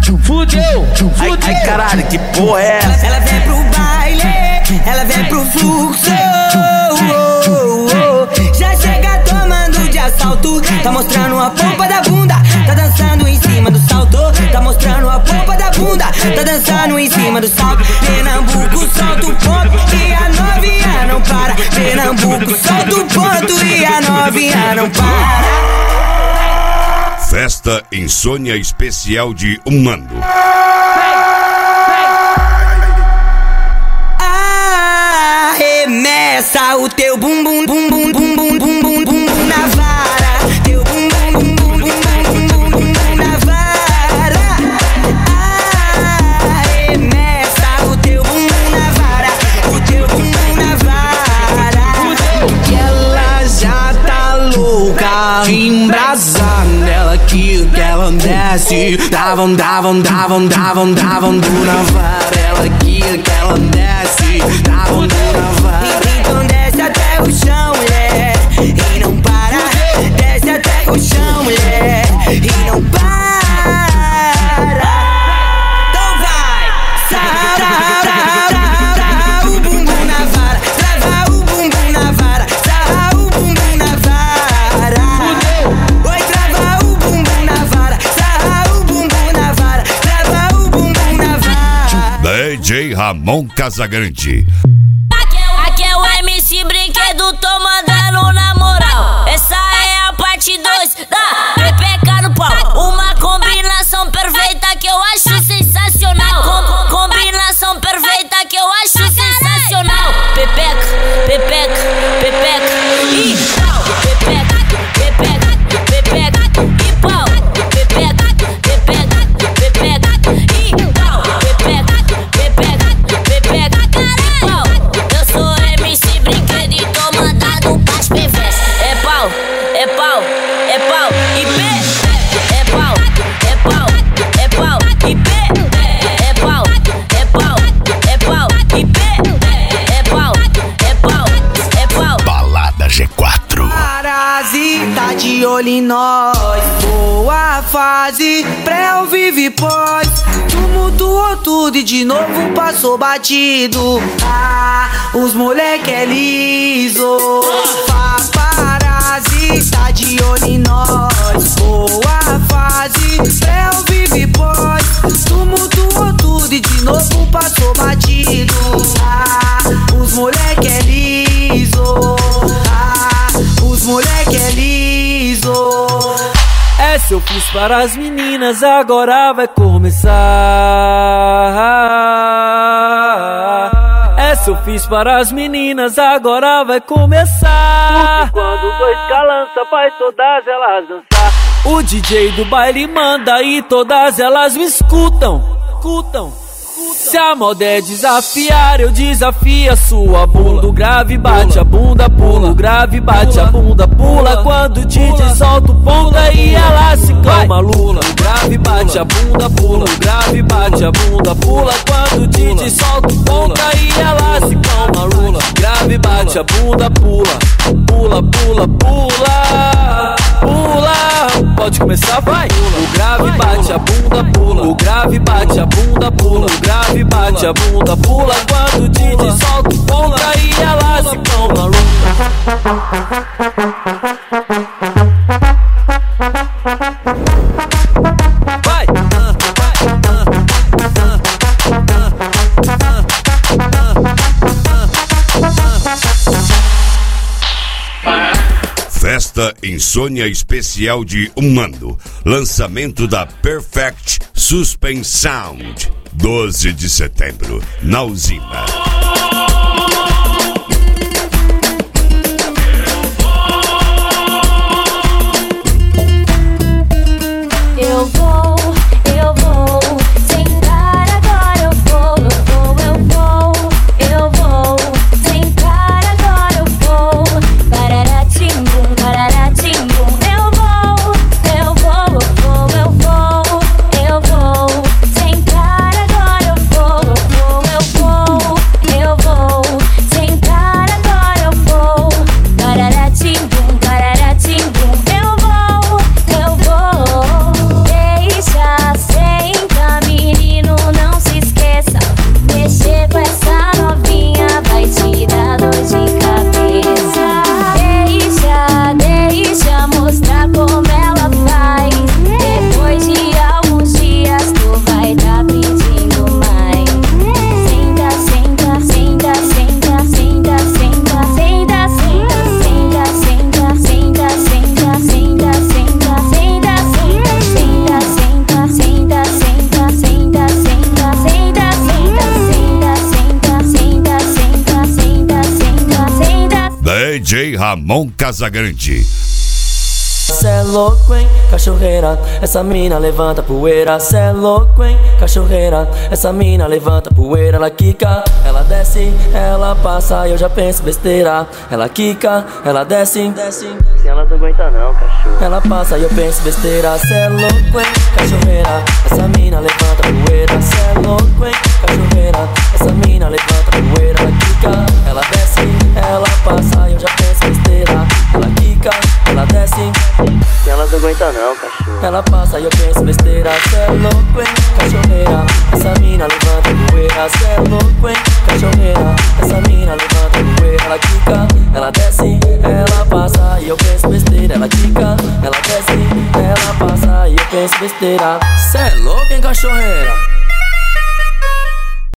Fudeu. Ai caralho, que porra é essa? Ela vem pro baile, ela vem pro fluxo. Já chega tomando de assalto. Tá mostrando a pompa da bunda. Tá dançando em cima do salto. Tá mostrando a pompa da bunda. Tá dançando em cima do salto. Pernambuco solta o ponto e a novinha não para. Pernambuco solta o ponto e a novinha não para. Festa Insônia Especial de Umando. Arremessa o teu bumbum, bumbum, bumbum, bumbum, bumbum na vara. Teu bumbum, bumbum, bumbum, bumbum, bumbum na vara. Arremessa o teu bumbum na vara. O teu bumbum na vara. Que ela já tá louca, embrasando. Ela que ela desce. Davam na vara. Ela que ela desce. Davam na vara. Então desce até o chão, mulher, e não para. Desce até o chão, mulher, e não para. Então vai, sarra o bumbum na vara. Trava o bumbum na vara. Sarra o bumbum na vara. Oi, trava o bumbum na vara. Sarra o bumbum na vara. Trava o bumbum na vara. DJ Ramon Casagrande. Aqui é o MC Brinquedo, tô mandando na moral. Essa é a parte 2 da Pepeca no pau. Uma combinação perfeita que eu acho sensacional. Combinação perfeita que eu acho sensacional. Pepeca, pepeca, pepeca e pau. Pepeca, pepeca, pepeca e pau. Pepeca, pepeca, pepeca e pau. Pepeca, pepeca, pepeca e pau. Eu sou MC Brinquedo e tô mandado pras PVs. É pau, é pau, é pau e pé. É pau, é pau, é pau e pé. É pau, é pau, é pau e pé. É pau, é pau, é pau. Balada G4. Parasita de olho em nós. Boa fase, pré ou vive pós. Tumultuou tudo e de novo passou batido. Os moleque é liso. Parasita de olho em nós. Boa fase, pré ou vive pós. Tumultuou tudo e de novo passou batido. Os moleque é liso. Os moleque é liso. Essa eu fiz para as meninas, agora vai começar. Essa eu fiz para as meninas, agora vai começar. Porque quando dois calança faz todas elas dançar. O DJ do baile manda e todas elas me escutam. Se a moda é desafiar, eu desafio a sua bunda. O grave bate, a bunda pula. O grave bate, a bunda pula. Quando o DJ solta o ponta e ela se calma lula. O grave bate, a bunda pula. O grave bate, a bunda pula. Quando o DJ solta o ponta e ela se calma lula. O grave bate, a bunda pula. Pula, pula, pula. Pula. Pode começar, vai. O grave bate, a bunda pula. O grave bate, a bunda pula. O grave bate, a bunda pula. Quando o DJ solta o ponta e ela se calma vai. Festa Insônia Especial de Umando. Lançamento da Perfect Suspense Sound. 12 de setembro, na Usina. Eu vou sentar agora, eu vou sentar agora, eu vou pararatimbum, pararatimbum. Eu vou sentar agora, eu vou DJ Ramon Casagrande. Cê é louco, hein, cachorreira, essa mina levanta poeira. Cê é louco, hein, cachorreira, essa mina levanta poeira. Ela quica, ela desce, ela passa, eu já penso besteira. Ela quica, ela desce, se ela não aguenta não, cachorro. ela passa e eu penso besteira. Cê é louco, hein, cachorreira, essa mina levanta poeira. Cê é louco, hein, cachorreira, essa mina levanta poeira. Ela quica, ela desce, ela passa e eu já penso besteira. Ela quica, ela desce, se ela não aguenta não, cachorro. ela passa e eu penso besteira. Cê é louco, hein, cachorreira, essa mina levanta poeira. Cê é louco, hein, cachorreira, essa mina levanta poeira. Ela quica, ela desce, ela passa e eu penso besteira. Ela quica, ela desce, ela passa e eu penso besteira. Cê é louco, hein, cachorreira.